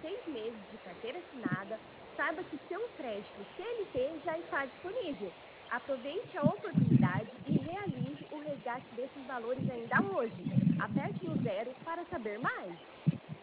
6 meses de carteira assinada, saiba que seu crédito CLT já está disponível. Aproveite a oportunidade e realize o resgate desses valores ainda hoje. Aperte no 0 para saber mais.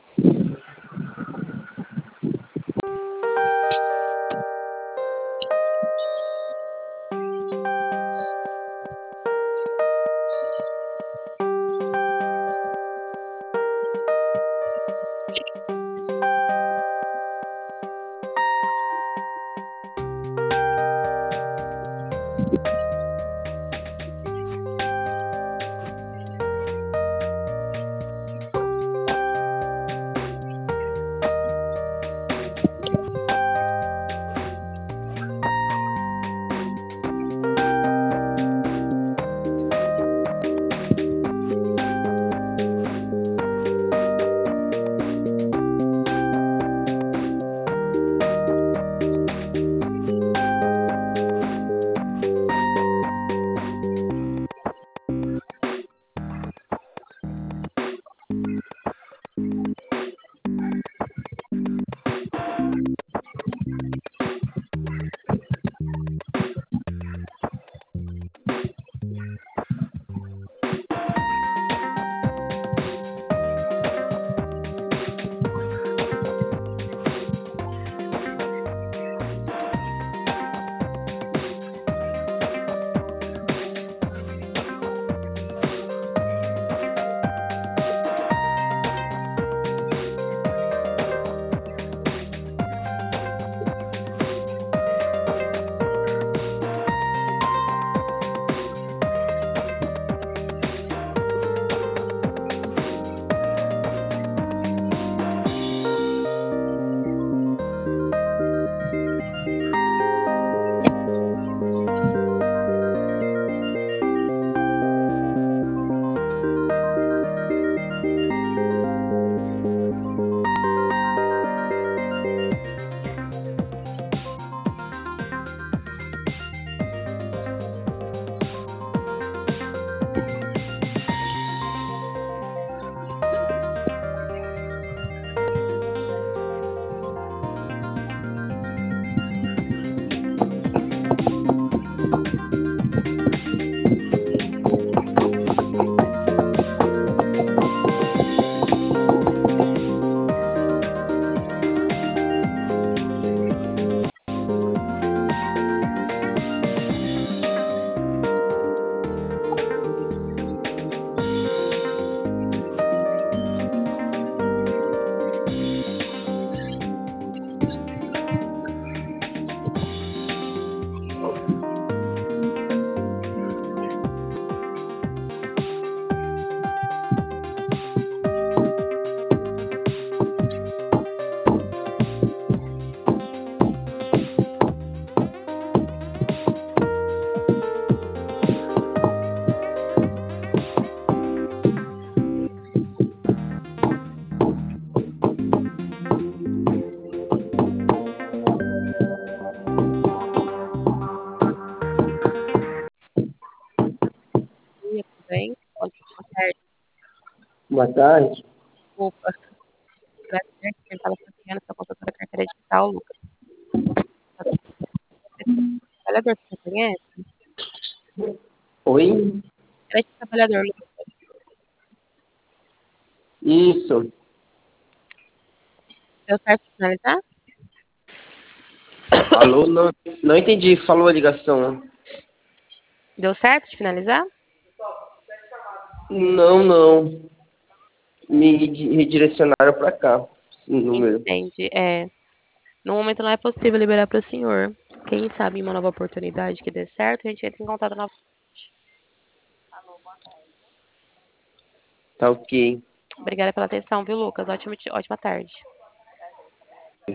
Tudo bem? Boa tarde. Boa tarde. Desculpa. Prazer em tentar fazer essa consulta da carteira digital, Lucas. Trabalhador que você conhece? Oi? Crédito trabalhador, Lucas. Isso. Deu certo de finalizar? Alô? Não entendi. Falou a ligação. Deu certo de finalizar? Não. Me redirecionaram para cá. Esse número. Entende. No momento não é possível liberar para o senhor. Quem sabe em uma nova oportunidade que dê certo, a gente entra em contato novamente. Alô, boa tarde. Tá ok. Obrigada pela atenção, viu, Lucas? Ótima tarde.